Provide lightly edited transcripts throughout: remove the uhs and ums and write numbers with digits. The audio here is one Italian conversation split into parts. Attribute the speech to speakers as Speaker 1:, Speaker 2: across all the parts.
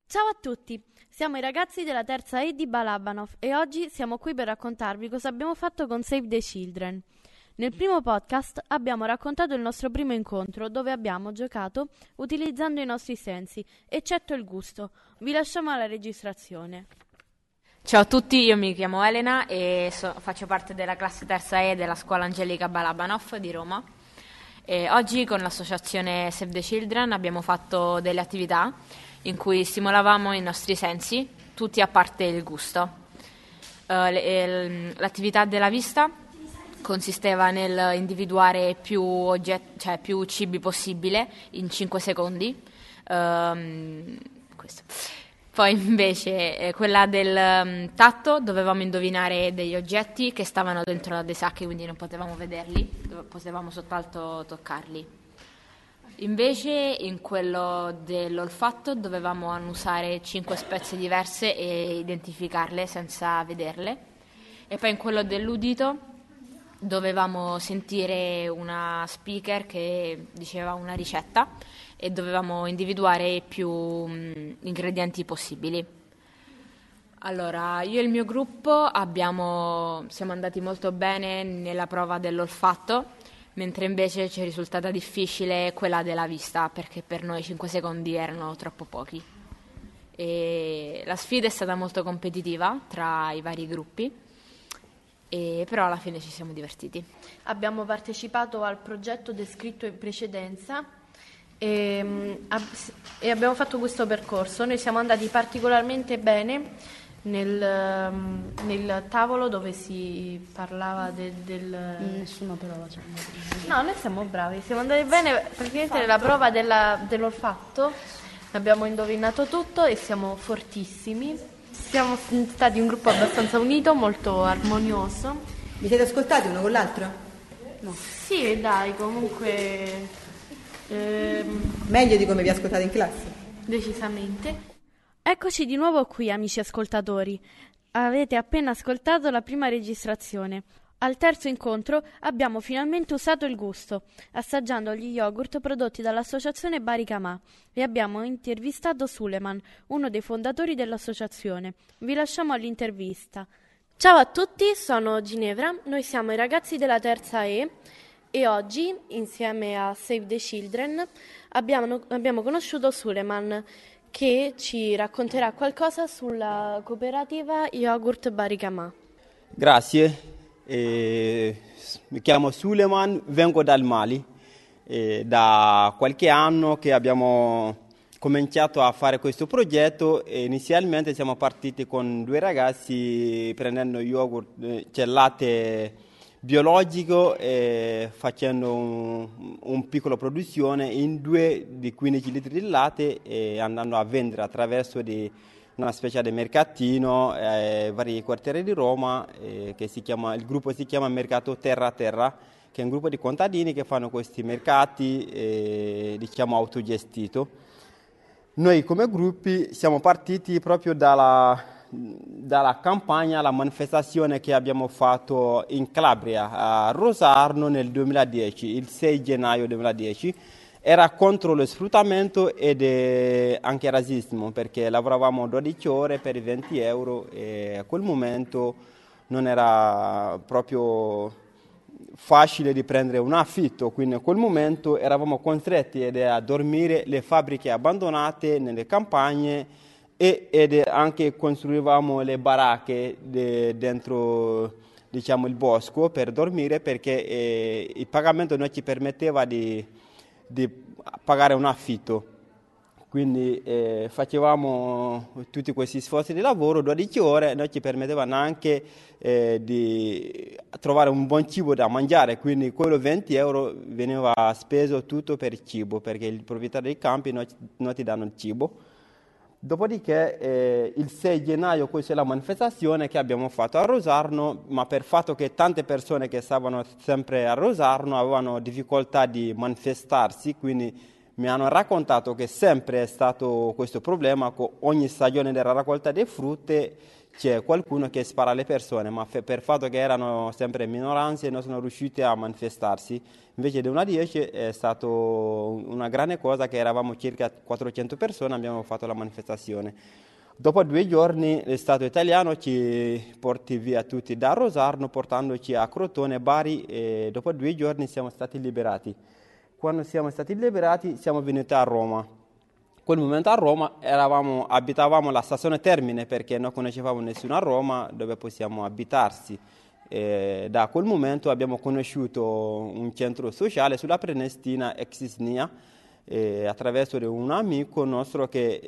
Speaker 1: Ciao a tutti, siamo i ragazzi della terza E di Balabanov e oggi siamo qui per raccontarvi cosa abbiamo fatto con Save the Children. Nel primo podcast abbiamo raccontato il nostro primo incontro dove abbiamo giocato utilizzando i nostri sensi, eccetto il gusto. Vi lasciamo alla registrazione.
Speaker 2: Ciao a tutti, io mi chiamo Elena e faccio parte della classe terza E della scuola Angelica Balabanov di Roma. E oggi con l'associazione Save the Children abbiamo fatto delle attività in cui stimolavamo i nostri sensi, tutti a parte il gusto. L'attività della vista consisteva nel individuare più cibi possibile in 5 secondi. Questo. Poi invece quella del tatto dovevamo indovinare degli oggetti che stavano dentro dei sacchi, quindi non potevamo vederli, potevamo soltanto toccarli. Invece in quello dell'olfatto dovevamo annusare 5 spezie diverse e identificarle senza vederle. E poi in quello dell'udito dovevamo sentire una speaker che diceva una ricetta e dovevamo individuare più ingredienti possibili. Allora, io e il mio gruppo siamo andati molto bene nella prova dell'olfatto, mentre invece ci è risultata difficile quella della vista, perché per noi 5 secondi erano troppo pochi. E la sfida è stata molto competitiva tra i vari gruppi, però alla fine ci siamo divertiti.
Speaker 1: Abbiamo partecipato al progetto descritto in precedenza e abbiamo fatto questo percorso. Noi siamo andati particolarmente bene nel tavolo dove si parlava
Speaker 3: Nessuna prova.
Speaker 1: No, noi siamo bravi, siamo andati bene praticamente nella prova dell'olfatto, abbiamo indovinato tutto e siamo fortissimi. Siamo stati un gruppo abbastanza unito, molto armonioso.
Speaker 3: Vi siete ascoltati uno con l'altro?
Speaker 1: No. Sì, dai, comunque
Speaker 3: Meglio di come vi ascoltate in classe?
Speaker 1: decisamente. Eccoci di nuovo qui, amici ascoltatori. Avete appena ascoltato la prima registrazione. Al terzo incontro abbiamo finalmente usato il gusto, assaggiando gli yogurt prodotti dall'associazione Baricamà e abbiamo intervistato Suleman, uno dei fondatori dell'associazione. Vi lasciamo all'intervista. Ciao a tutti, sono Ginevra, noi siamo i ragazzi della terza E oggi, insieme a Save the Children, abbiamo conosciuto Suleman, che ci racconterà qualcosa sulla cooperativa Yogurt Baricamà.
Speaker 4: Grazie, mi chiamo Suleman, vengo dal Mali. Da qualche anno che abbiamo cominciato a fare questo progetto e inizialmente siamo partiti con 2 ragazzi prendendo yogurt, latte biologico e facendo un piccolo produzione in 2 di 15 litri di latte e andando a vendere attraverso una specie di mercatino vari quartieri di Roma il gruppo si chiama Mercato Terra a Terra, che è un gruppo di contadini che fanno questi mercati autogestito. Noi come gruppi siamo partiti proprio dalla campagna, la manifestazione che abbiamo fatto in Calabria, a Rosarno nel 2010, il 6 gennaio 2010. Era contro lo sfruttamento ed anche il razzismo, perché lavoravamo 12 ore per 20 euro e a quel momento non era proprio facile di prendere un affitto, quindi a quel momento eravamo costretti a dormire le fabbriche abbandonate nelle campagne ed anche costruivamo le baracche dentro il bosco per dormire, perché il pagamento non ci permetteva di pagare un affitto. Quindi facevamo tutti questi sforzi di lavoro, 12 ore, non ci permettevano neanche di trovare un buon cibo da mangiare, quindi quello 20 euro veniva speso tutto per il cibo, perché il proprietario dei campi non ti danno il cibo. Dopodiché il 6 gennaio questa è la manifestazione che abbiamo fatto a Rosarno, ma per fatto che tante persone che stavano sempre a Rosarno avevano difficoltà di manifestarsi, quindi mi hanno raccontato che sempre è stato questo problema, con ogni stagione della raccolta dei frutti c'è qualcuno che spara alle persone, ma per fatto che erano sempre minoranze non sono riusciti a manifestarsi. Invece di una 10 è stata una grande cosa che eravamo circa 400 persone, abbiamo fatto la manifestazione. Dopo 2 giorni lo Stato italiano ci porti via tutti da Rosarno portandoci a Crotone, Bari e dopo 2 giorni siamo stati liberati. Quando siamo stati liberati siamo venuti a Roma. In quel momento a Roma abitavamo la stazione Termine perché non conoscevamo nessuno a Roma dove possiamo abitarsi. Da quel momento abbiamo conosciuto un centro sociale sulla Prenestina ex Isnia attraverso un amico nostro che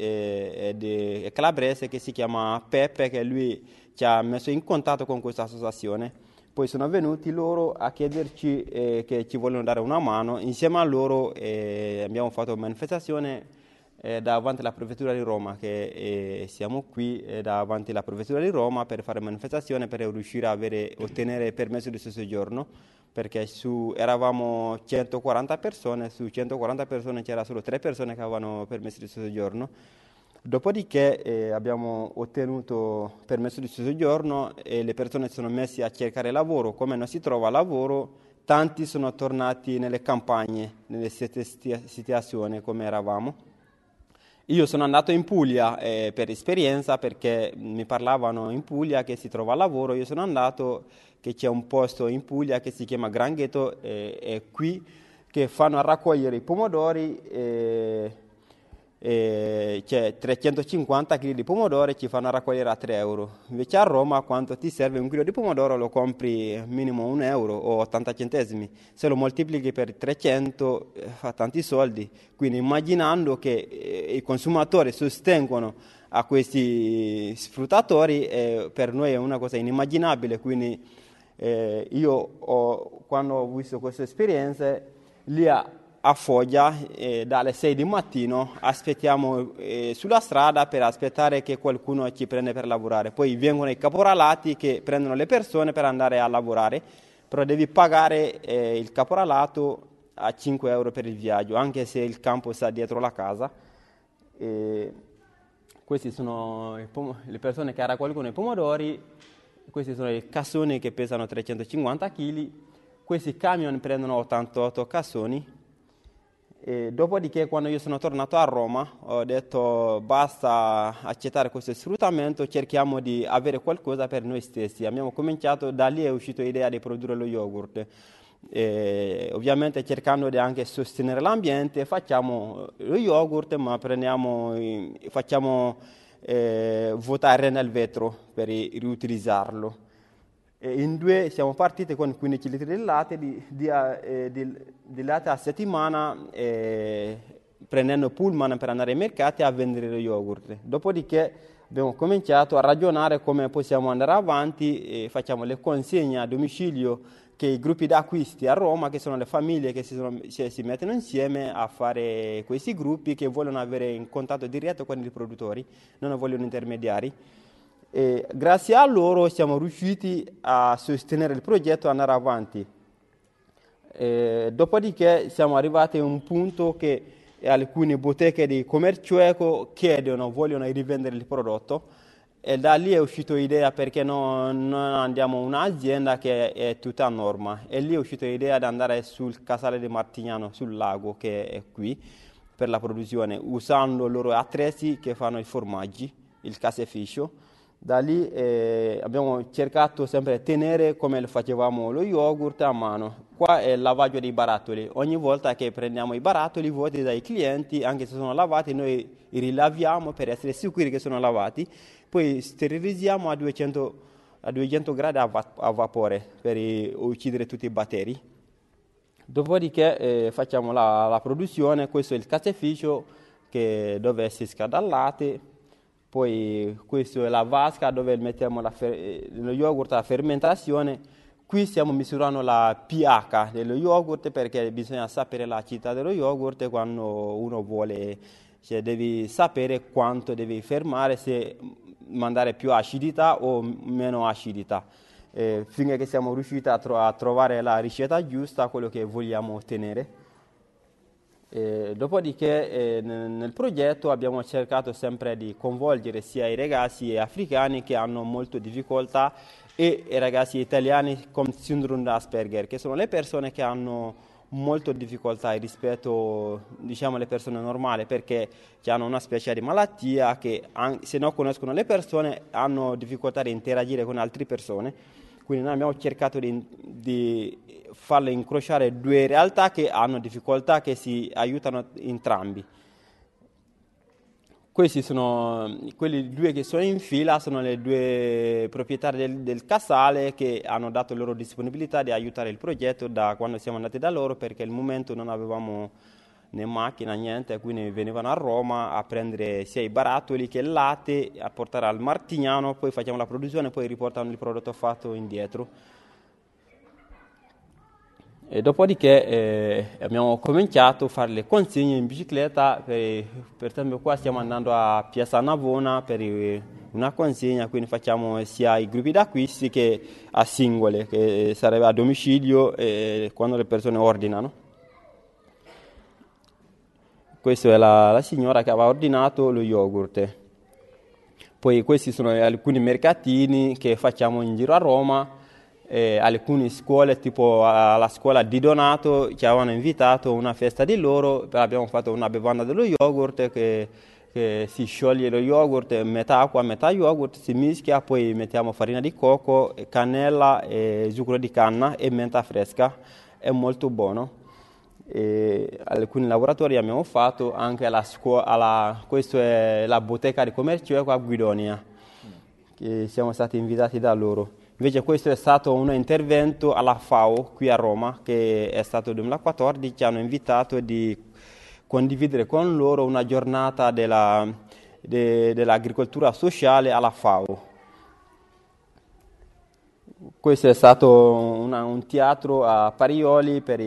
Speaker 4: è calabrese che si chiama Peppe, che lui ci ha messo in contatto con questa associazione. Poi sono venuti loro a chiederci che ci vogliono dare una mano. Insieme a loro abbiamo fatto manifestazione davanti alla prefettura di Roma, che siamo qui davanti alla prefettura di Roma per fare manifestazione per riuscire a ottenere il permesso di soggiorno, perché eravamo 140 persone, su 140 persone c'era solo 3 persone che avevano permesso di soggiorno. Dopodiché abbiamo ottenuto permesso di soggiorno e le persone si sono messe a cercare lavoro. Come non si trova lavoro, tanti sono tornati nelle campagne, nelle stesse situazioni come eravamo. Io sono andato in Puglia per esperienza perché mi parlavano in Puglia che si trova lavoro. Io sono andato che c'è un posto in Puglia che si chiama Granghetto e qui che fanno a raccogliere i pomodori. C'è 350 kg di pomodori, ci fanno raccogliere a 3 euro. Invece a Roma quanto ti serve un chilo di pomodoro lo compri minimo 1 euro o 80 centesimi. Se lo moltiplichi per 300 fa tanti soldi. Quindi immaginando che i consumatori sostengono a questi sfruttatori, per noi è una cosa inimmaginabile. Quindi quando ho visto queste esperienze lì a Foggia dalle 6 di mattino aspettiamo sulla strada per aspettare che qualcuno ci prenda per lavorare. Poi vengono i caporalati che prendono le persone per andare a lavorare, però devi pagare il caporalato a 5 euro per il viaggio, anche se il campo sta dietro la casa. Questi sono le persone che raccolgono i pomodori, questi sono i cassoni che pesano 350 kg, questi camion prendono 88 cassoni. E dopodiché quando io sono tornato a Roma ho detto basta accettare questo sfruttamento, cerchiamo di avere qualcosa per noi stessi. Abbiamo cominciato, da lì è uscita l'idea di produrre lo yogurt. Ovviamente cercando di anche sostenere l'ambiente facciamo lo yogurt, ma facciamo votare nel vetro per riutilizzarlo. In 2 siamo partiti con 15 litri di latte, di latte a settimana, prendendo pullman per andare ai mercati a vendere lo yogurt. Dopodiché abbiamo cominciato a ragionare come possiamo andare avanti e facciamo le consegne a domicilio che i gruppi d'acquisti a Roma, che sono le famiglie che si mettono insieme a fare questi gruppi che vogliono avere in contatto diretto con i produttori, non vogliono intermediari. E grazie a loro siamo riusciti a sostenere il progetto e andare avanti. Dopodiché siamo arrivati a un punto che alcune botteghe di commercio eco vogliono rivendere il prodotto e da lì è uscita l'idea perché non andiamo un'azienda che è tutta a norma e lì è uscita l'idea di andare sul casale di Martignano, sul lago che è qui per la produzione, usando i loro attrezzi che fanno i formaggi, il caseificio. Da lì abbiamo cercato sempre di tenere come facevamo lo yogurt a mano. Qua è il lavaggio dei barattoli. Ogni volta che prendiamo i barattoli vuoti dai clienti, anche se sono lavati, noi li rilaviamo per essere sicuri che sono lavati. Poi sterilizziamo a 200 gradi a vapore per uccidere tutti i batteri. Dopodiché facciamo la produzione. Questo è il caseificio dove si scalda il latte. Poi questa è la vasca dove mettiamo lo yogurt a fermentazione. Qui stiamo misurando la pH dello yogurt perché bisogna sapere l'acidità dello yogurt quando uno vuole, cioè devi sapere quanto devi fermare, se mandare più acidità o meno acidità. Finché siamo riusciti a trovare la ricetta giusta, quello che vogliamo ottenere. Dopodiché nel progetto abbiamo cercato sempre di coinvolgere sia i ragazzi africani che hanno molto difficoltà e i ragazzi italiani con sindrome da Asperger, che sono le persone che hanno molto difficoltà rispetto, diciamo, alle persone normali, perché hanno una specie di malattia che se non conoscono le persone hanno difficoltà di interagire con altre persone. Quindi noi abbiamo cercato di farle incrociare due realtà che hanno difficoltà, che si aiutano entrambi. Questi sono quelli due che sono in fila, sono le due proprietari del casale che hanno dato loro disponibilità di aiutare il progetto da quando siamo andati da loro, perché al momento non avevamo né macchina, niente, quindi venivano a Roma a prendere sia i barattoli che il latte, a portare al Martignano, poi facciamo la produzione, poi riportano il prodotto fatto indietro. E dopodiché abbiamo cominciato a fare le consegne in bicicletta, per esempio qua stiamo andando a Piazza Navona per una consegna, quindi facciamo sia i gruppi d'acquisti che a singole, che sarebbe a domicilio quando le persone ordinano. Questa è la signora che aveva ordinato lo yogurt. Poi questi sono alcuni mercatini che facciamo in giro a Roma. Alcune scuole, tipo alla scuola di Donato, ci avevano invitato a una festa di loro, abbiamo fatto una bevanda dello yogurt che si scioglie lo yogurt, metà acqua, metà yogurt, si mischia, poi mettiamo farina di cocco, cannella, zucchero di canna e menta fresca, è molto buono. Alcuni lavoratori abbiamo fatto anche alla scuola, questa è la bottega di commercio a Guidonia, che siamo stati invitati da loro. Invece questo è stato un intervento alla FAO qui a Roma, che è stato nel 2014, ci hanno invitato di condividere con loro una giornata dell'agricoltura sociale alla FAO. Questo è stato un teatro a Parioli per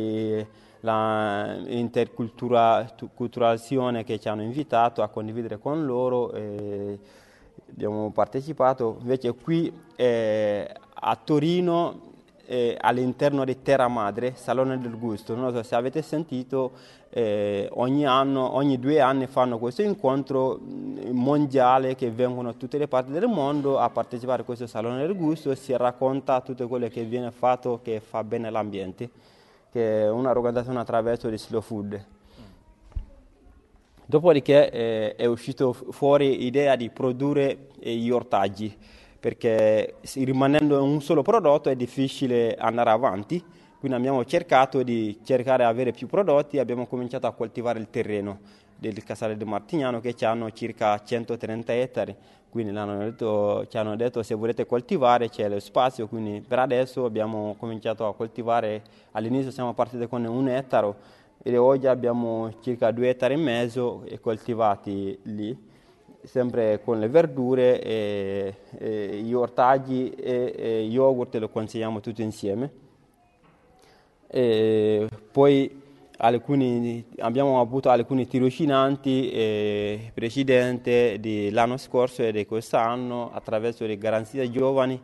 Speaker 4: l'interculturalizzazione che ci hanno invitato a condividere con loro. Abbiamo partecipato. Invece qui a Torino, all'interno di Terra Madre, Salone del Gusto, non so se avete sentito, ogni 2 anni fanno questo incontro mondiale che vengono da tutte le parti del mondo a partecipare a questo Salone del Gusto e si racconta tutto quello che viene fatto che fa bene all'ambiente, che è un'organizzazione attraverso il slow food. Dopodiché è uscito fuori l'idea di produrre gli ortaggi, perché rimanendo un solo prodotto è difficile andare avanti, quindi abbiamo cercato di avere più prodotti e abbiamo cominciato a coltivare il terreno del Casale del Martignano, che hanno circa 130 ettari, quindi ci hanno detto se volete coltivare c'è lo spazio, quindi per adesso abbiamo cominciato a coltivare, all'inizio siamo partiti con 1 ettaro, e oggi abbiamo circa 2,5 ettari coltivati lì, sempre con le verdure, gli ortaggi e yogurt lo consigliamo tutti insieme. Poi abbiamo avuto alcuni tirocinanti precedenti dell'anno scorso e di quest'anno attraverso le garanzie giovani,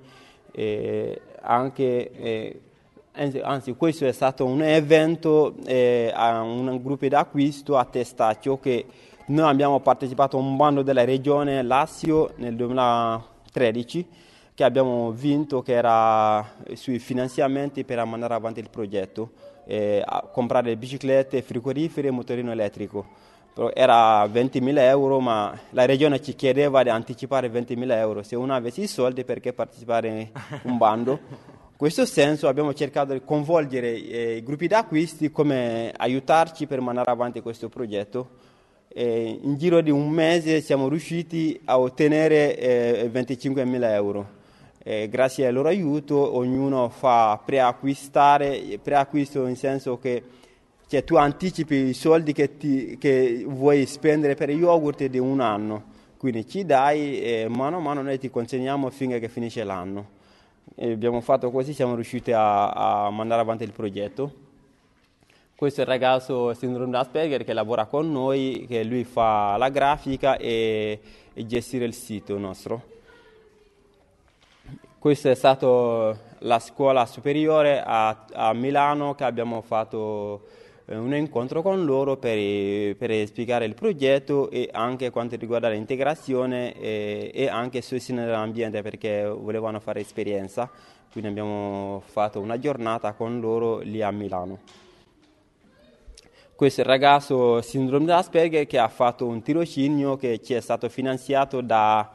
Speaker 4: anzi questo è stato un evento a un gruppo d'acquisto a Testaccio, che noi abbiamo partecipato a un bando della regione Lazio nel 2013 che abbiamo vinto, che era sui finanziamenti per mandare avanti il progetto, a comprare biciclette, frigoriferi e motorino elettrico. Però era 20.000 euro, ma la regione ci chiedeva di anticipare 20.000 euro. Se uno avesse i soldi, perché partecipare a un bando? In questo senso abbiamo cercato di coinvolgere i gruppi d'acquisti come aiutarci per mandare avanti questo progetto. In giro di un mese siamo riusciti a ottenere 25.000 euro. Grazie al loro aiuto ognuno fa preacquisto in senso che tu anticipi i soldi che vuoi spendere per i yogurt di 1 anno, quindi ci dai e mano a mano noi ti consegniamo finché finisce l'anno. Abbiamo fatto così, siamo riusciti a mandare avanti il progetto. Questo è il ragazzo sindrome Asperger che lavora con noi, che lui fa la grafica e gestire il sito nostro. Questa è stata la scuola superiore a Milano che abbiamo fatto un incontro con loro per spiegare il progetto e anche quanto riguarda l'integrazione e anche sostenere l'ambiente perché volevano fare esperienza, quindi abbiamo fatto una giornata con loro lì a Milano. Questo è il ragazzo sindrome di Asperger che ha fatto un tirocinio che ci è stato finanziato da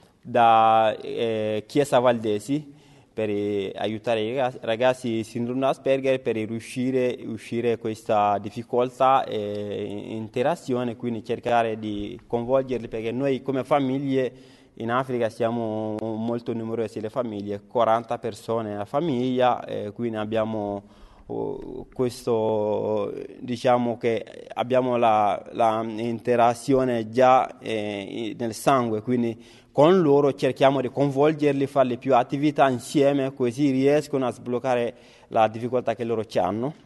Speaker 4: Chiesa Valdesi per aiutare i ragazzi sindrome di Asperger per riuscire a uscire da questa difficoltà e interazione, quindi cercare di coinvolgerli perché noi come famiglie in Africa siamo molto numerose le famiglie, 40 persone a famiglia, quindi abbiamo questo, diciamo che abbiamo la interazione già nel sangue, quindi con loro cerchiamo di coinvolgerli, farle più attività insieme, così riescono a sbloccare la difficoltà che loro hanno.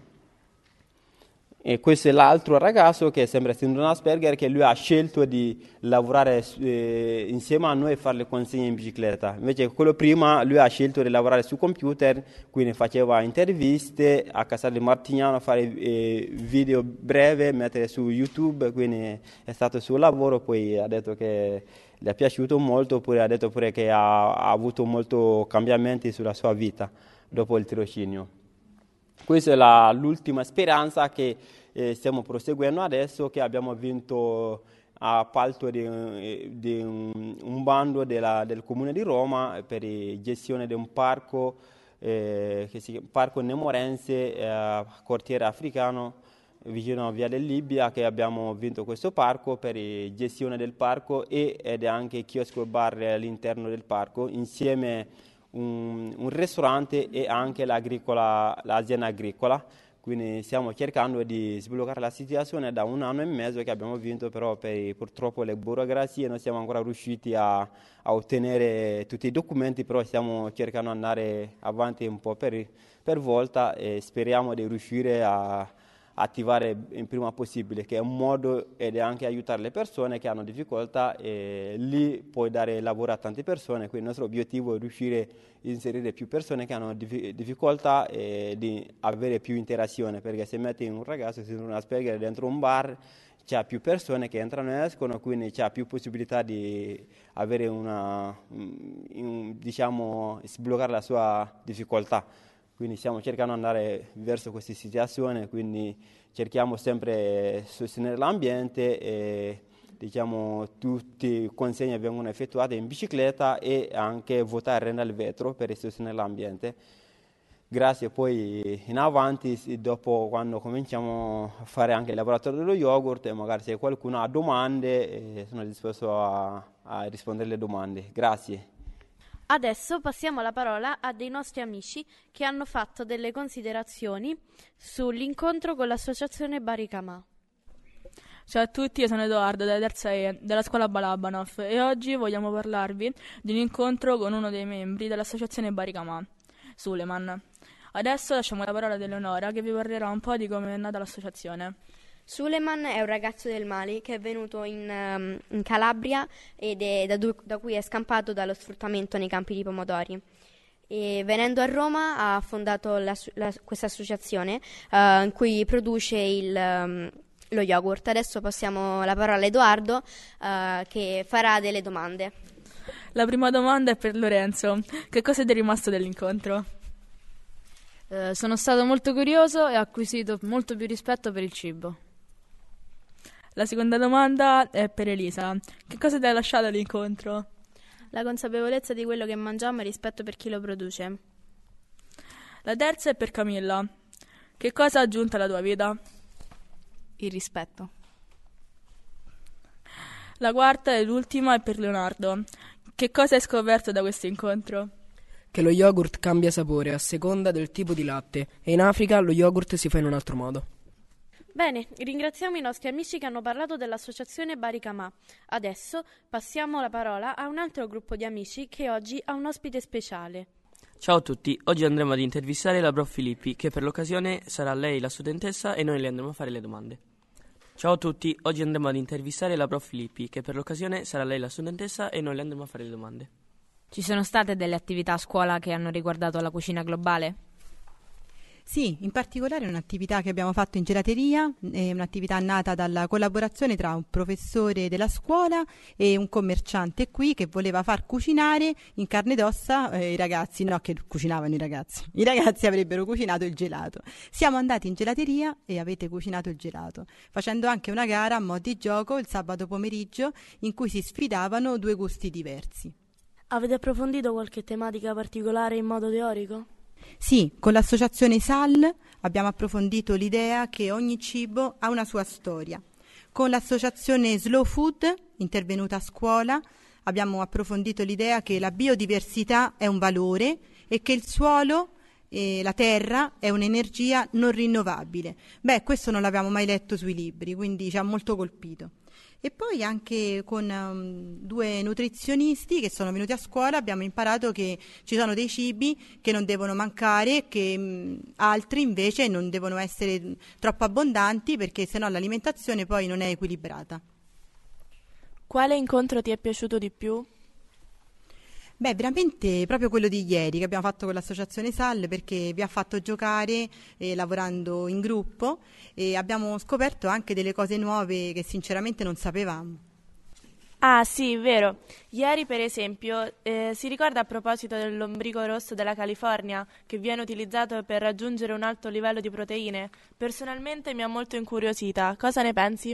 Speaker 4: E questo è l'altro ragazzo che è sempre sindrome Asperger, che lui ha scelto di lavorare insieme a noi e fare le consegne in bicicletta. Invece quello prima lui ha scelto di lavorare su computer, quindi faceva interviste a Casale di Martignano, fare video breve, mettere su YouTube, quindi è stato il suo lavoro, poi ha detto che gli è piaciuto molto, oppure ha detto pure che ha avuto molti cambiamenti sulla sua vita dopo il tirocinio. Questa è l'ultima speranza che stiamo proseguendo adesso, che abbiamo vinto appalto di un bando del Comune di Roma per la gestione di un parco, che si chiama Parco Nemorense, quartiere africano, vicino a Via del Libia, che abbiamo vinto questo parco per la gestione del parco ed anche chiosco e bar all'interno del parco, insieme un ristorante e anche l'azienda agricola. Quindi stiamo cercando di sbloccare la situazione da 1 anno e mezzo che abbiamo vinto, però purtroppo le burocrazie non siamo ancora riusciti a ottenere tutti i documenti, però stiamo cercando di andare avanti un po' per volta e speriamo di riuscire a attivare il prima possibile, che è un modo ed è anche aiutare le persone che hanno difficoltà, e lì puoi dare lavoro a tante persone, quindi il nostro obiettivo è riuscire a inserire più persone che hanno difficoltà e di avere più interazione, perché se metti un ragazzo si una Asperger dentro un bar c'è più persone che entrano e escono, quindi c'è più possibilità di avere diciamo, sbloccare la sua difficoltà. Quindi stiamo cercando di andare verso questa situazione, quindi cerchiamo sempre di sostenere l'ambiente e diciamo tutte le consegne vengono effettuate in bicicletta e anche votare nel vetro per sostenere l'ambiente. Grazie, poi in avanti, dopo quando cominciamo a fare anche il laboratorio dello yogurt, e magari se qualcuno ha domande sono disposto a rispondere alle domande. Grazie.
Speaker 1: Adesso passiamo la parola a dei nostri amici che hanno fatto delle considerazioni sull'incontro con l'associazione Baricamà.
Speaker 5: Ciao a tutti, io sono Edoardo della terza E della scuola Balabanov e oggi vogliamo parlarvi di un incontro con uno dei membri dell'associazione Baricamà, Suleiman. Adesso lasciamo la parola ad Eleonora che vi parlerà un po' di come è nata l'associazione.
Speaker 6: Suleiman è un ragazzo del Mali che è venuto in Calabria ed è da cui è scampato dallo sfruttamento nei campi di pomodori. E venendo a Roma ha fondato questa associazione in cui produce lo yogurt. Adesso passiamo la parola a Edoardo che farà delle domande.
Speaker 5: La prima domanda è per Lorenzo. Che cosa ti è rimasto dell'incontro?
Speaker 2: Sono stato molto curioso e ho acquisito molto più rispetto per il cibo.
Speaker 5: La seconda domanda è per Elisa. Che cosa ti ha lasciato l'incontro?
Speaker 7: La consapevolezza di quello che mangiamo e rispetto per chi lo produce.
Speaker 5: La terza è per Camilla. Che cosa ha aggiunto alla tua vita?
Speaker 8: Il rispetto.
Speaker 5: La quarta e l'ultima è per Leonardo. Che cosa hai scoperto da questo incontro?
Speaker 9: Che lo yogurt cambia sapore a seconda del tipo di latte e in Africa lo yogurt si fa in un altro modo.
Speaker 1: Bene, ringraziamo i nostri amici che hanno parlato dell'associazione Baricamà. Adesso passiamo la parola a un altro gruppo di amici che oggi ha un ospite speciale.
Speaker 10: Ciao a tutti, oggi andremo ad intervistare la prof Filippi, che per l'occasione sarà lei la studentessa e noi le andremo a fare le domande. Ciao a tutti, oggi andremo ad intervistare la prof Filippi, che per l'occasione sarà lei la studentessa e noi le andremo a fare le domande.
Speaker 2: Ci sono state delle attività a scuola che hanno riguardato la cucina globale?
Speaker 3: Sì, in particolare è un'attività che abbiamo fatto in gelateria, è un'attività nata dalla collaborazione tra un professore della scuola e un commerciante qui che voleva far cucinare in carne ed ossa i ragazzi, no che cucinavano i ragazzi avrebbero cucinato il gelato. Siamo andati in gelateria e avete cucinato il gelato, facendo anche una gara a mo' di gioco il sabato pomeriggio in cui si sfidavano due gusti diversi.
Speaker 1: Avete approfondito qualche tematica particolare in modo teorico?
Speaker 3: Sì, con l'associazione SAL abbiamo approfondito l'idea che ogni cibo ha una sua storia. Con l'associazione Slow Food, intervenuta a scuola, abbiamo approfondito l'idea che la biodiversità è un valore e che il suolo e la terra è un'energia non rinnovabile. Questo non l'avevamo mai letto sui libri, quindi ci ha molto colpito. E poi anche con due nutrizionisti che sono venuti a scuola abbiamo imparato che ci sono dei cibi che non devono mancare, che altri invece non devono essere troppo abbondanti perché sennò l'alimentazione poi non è equilibrata.
Speaker 7: Quale incontro ti è piaciuto di più?
Speaker 3: Veramente proprio quello di ieri che abbiamo fatto con l'associazione SAL, perché vi ha fatto giocare lavorando in gruppo e abbiamo scoperto anche delle cose nuove che sinceramente non sapevamo.
Speaker 7: Ah sì, vero. Ieri per esempio si ricorda a proposito del lombrico rosso della California che viene utilizzato per raggiungere un alto livello di proteine? Personalmente mi ha molto incuriosita. Cosa ne pensi?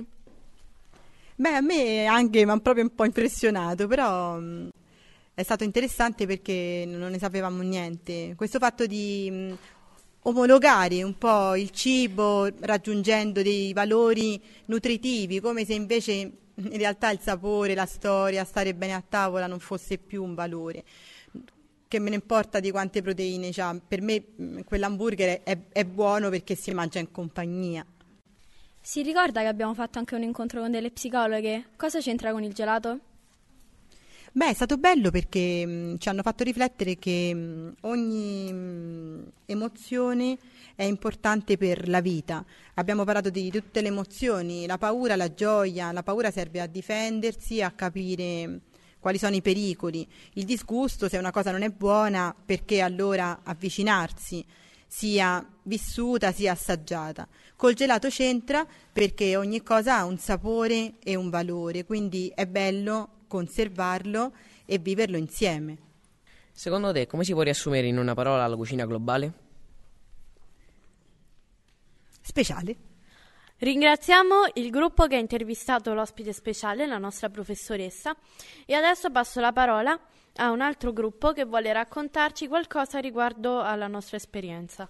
Speaker 3: A me anche mi ha proprio un po' impressionato, però è stato interessante perché non ne sapevamo niente. Questo fatto di omologare un po' il cibo raggiungendo dei valori nutritivi, come se invece in realtà il sapore, la storia, stare bene a tavola non fosse più un valore. Che me ne importa di quante proteine c'ha? Per me quell'hamburger è buono perché si mangia in compagnia.
Speaker 11: Si ricorda che abbiamo fatto anche un incontro con delle psicologhe? Cosa c'entra con il gelato?
Speaker 3: È stato bello perché ci hanno fatto riflettere che ogni emozione è importante per la vita. Abbiamo parlato di tutte le emozioni, la paura, la gioia. La paura serve a difendersi, a capire quali sono i pericoli. Il disgusto, se una cosa non è buona, perché allora avvicinarsi, sia vissuta sia assaggiata. Col gelato c'entra perché ogni cosa ha un sapore e un valore, quindi è bello conservarlo e viverlo insieme.
Speaker 9: Secondo te, come si può riassumere in una parola la cucina globale?
Speaker 3: Speciale.
Speaker 1: Ringraziamo il gruppo che ha intervistato l'ospite speciale, la nostra professoressa, e adesso passo la parola a un altro gruppo che vuole raccontarci qualcosa riguardo alla nostra esperienza.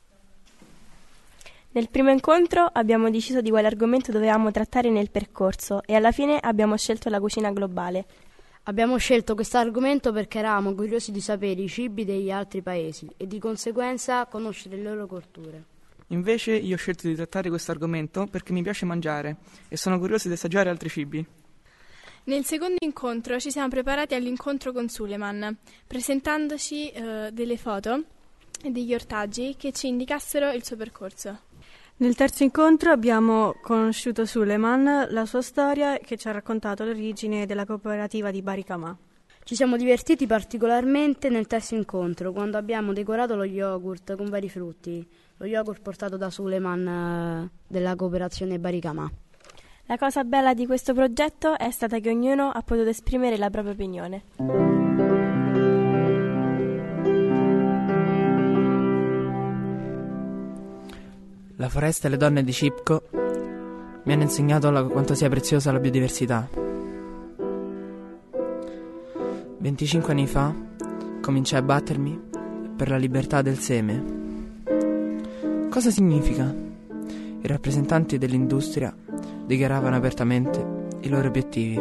Speaker 12: Nel primo incontro abbiamo deciso di quale argomento dovevamo trattare nel percorso e alla fine abbiamo scelto la cucina globale.
Speaker 13: Abbiamo scelto questo argomento perché eravamo curiosi di sapere i cibi degli altri paesi e di conseguenza conoscere le loro culture.
Speaker 14: Invece io ho scelto di trattare questo argomento perché mi piace mangiare e sono curioso di assaggiare altri cibi.
Speaker 7: Nel secondo incontro ci siamo preparati all'incontro con Suleiman, presentandoci delle foto e degli ortaggi che ci indicassero il suo percorso.
Speaker 15: Nel terzo incontro abbiamo conosciuto Suleiman, la sua storia che ci ha raccontato l'origine della cooperativa di Baricamà.
Speaker 13: Ci siamo divertiti particolarmente nel terzo incontro quando abbiamo decorato lo yogurt con vari frutti, lo yogurt portato da Suleiman della cooperazione Baricamà.
Speaker 12: La cosa bella di questo progetto è stata che ognuno ha potuto esprimere la propria opinione.
Speaker 16: La foresta e le donne di Cipco mi hanno insegnato quanto sia preziosa la biodiversità. 25 anni fa cominciai a battermi per la libertà del seme. Cosa significa? I rappresentanti dell'industria dichiaravano apertamente i loro obiettivi.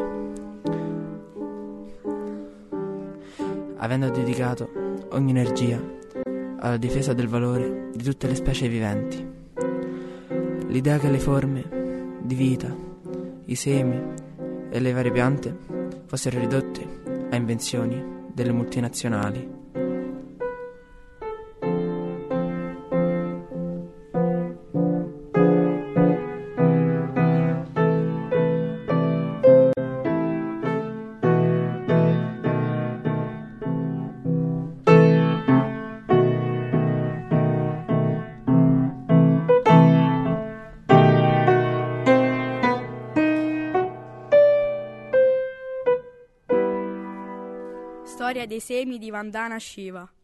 Speaker 16: Avendo dedicato ogni energia alla difesa del valore di tutte le specie viventi. L'idea che le forme di vita, i semi e le varie piante fossero ridotte a invenzioni delle multinazionali.
Speaker 17: storia dei semi di Vandana Shiva.